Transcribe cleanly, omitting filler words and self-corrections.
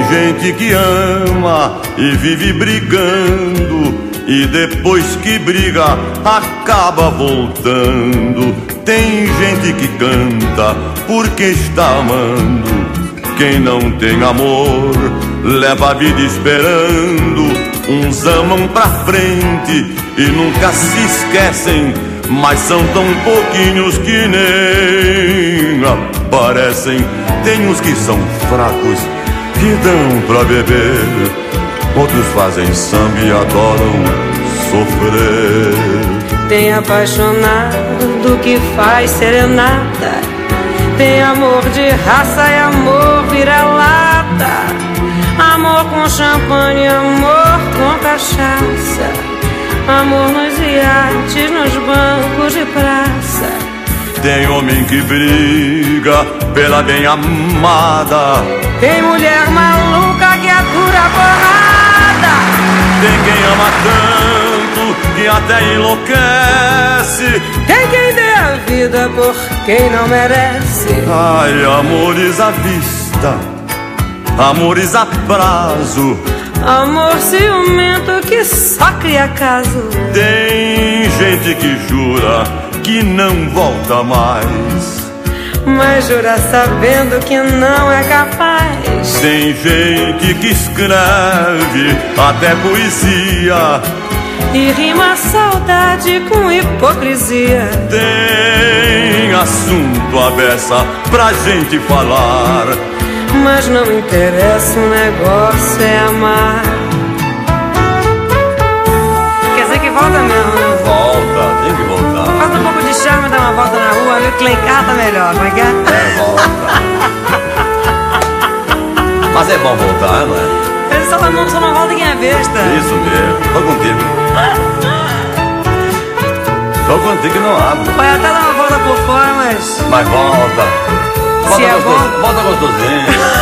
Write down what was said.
gente que ama e vive brigando, e depois que briga acaba voltando. Tem gente que canta porque está amando. Quem não tem amor leva a vida esperando. Uns amam pra frente e nunca se esquecem, mas são tão pouquinhos que nem aparecem. Tem uns que são fracos, que dão pra beber, outros fazem samba e adoram sofrer. Tem apaixonado que faz serenata, tem amor de raça e amor vira-lata, amor com champanhe, amor com cachaça, amor nos iates, nos bancos de praça. Tem homem que briga pela bem-amada, tem mulher maluca que atura a porrada. Tem quem ama tanto que até enlouquece, tem quem dê a vida por quem não merece. Ai, amores à vista, amores a prazo, amor ciumento que só cria caso. Tem gente que jura que não volta mais, mas jura sabendo que não é capaz. Tem gente que escreve até poesia e rima a saudade com hipocrisia. Tem assunto à beça pra gente falar, mas não interessa, o negócio é amar. Quer dizer que volta mesmo, né? Volta, tem que voltar. Falta um pouco de charme, dar uma volta na rua, ver que lá em casa tá melhor, como é que é? É, volta. Mas é bom voltar, não é? Ele só não volta quem é besta. Isso mesmo, tô contigo. Tô contigo que não abre. Vai até dar uma volta por fora, mas... Mas volta. Se é bom... Volta gostosinho.